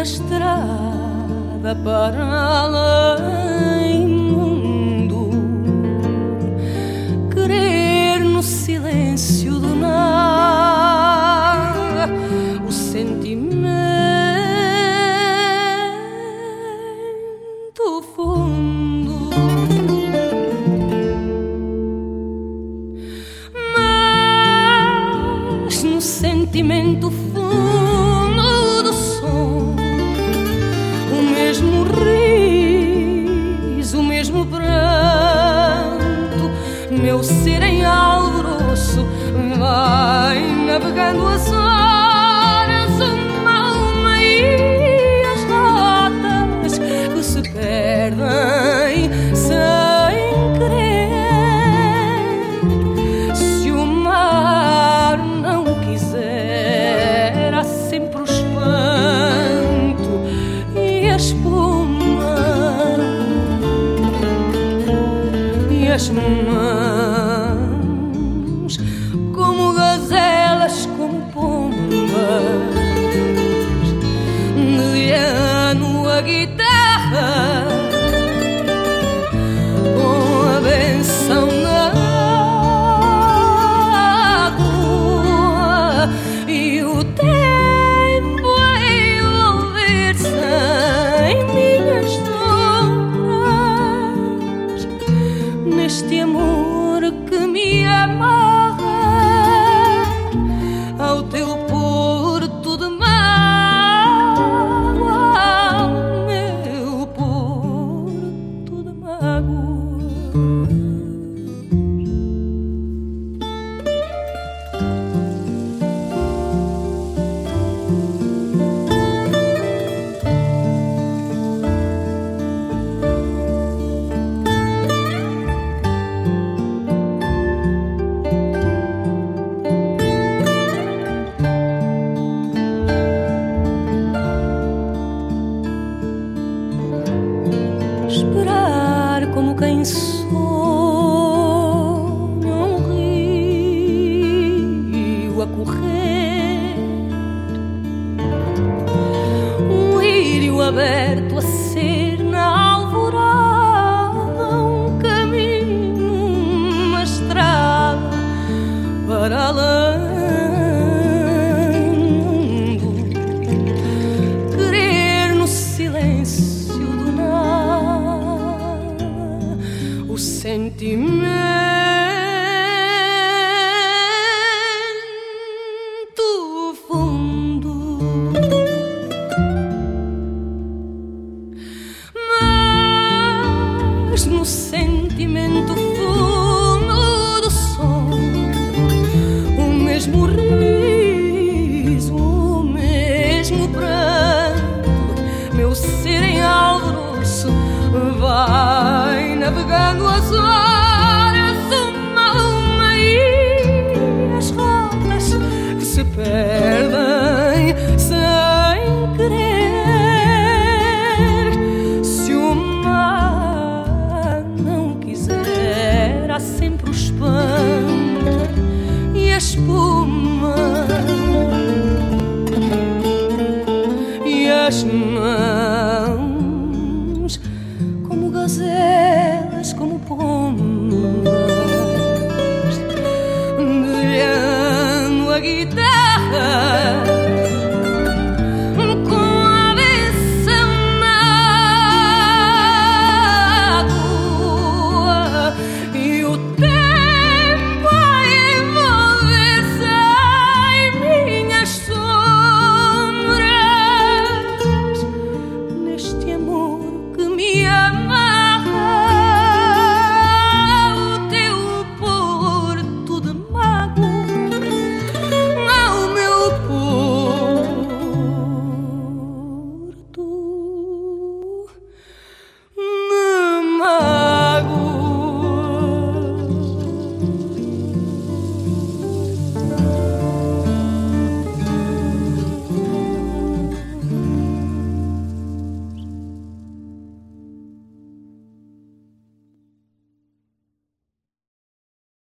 uma estrada para além mundo, querer no silêncio do nada o sentimento fundo. Mas no sentimento fundo do som, o mesmo riso, o mesmo pranto, meu ser em alvoroço vai navegando as horas, uma a uma, e as rotas que se perdem sem querer. Se o mar não quiser, há sempre o espanto e a espuma e as mãos, como gazelas, como pombas, de ano a guitarra, com a benção na água e o tempo a envolver-se em minhas sombras, neste amor que me amarra ao teu porto de mágoa, ao meu porto de mágoa. Esperar como quem sonha um rio a correr, um lírio aberto a ser na alvorada, um caminho, uma estrada para além mundo, querer no silêncio do nada o sentimento fundo. Mas no sentimento fundo do som, o mesmo riso, o mesmo pranto, meu ser em alvoroço vai navegando as horas, uma a uma, e as rotas que se perdem sem querer. Se o mar não quiser, há sempre o espanto e a espuma e as mãos,